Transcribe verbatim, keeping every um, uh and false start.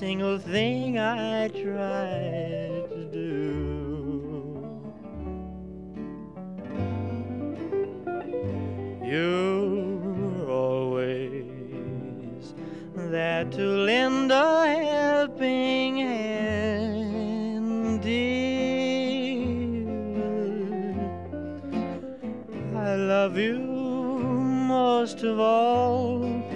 single thing I tried to do. You're always there to lend a helping hand, dear. I love you most of all,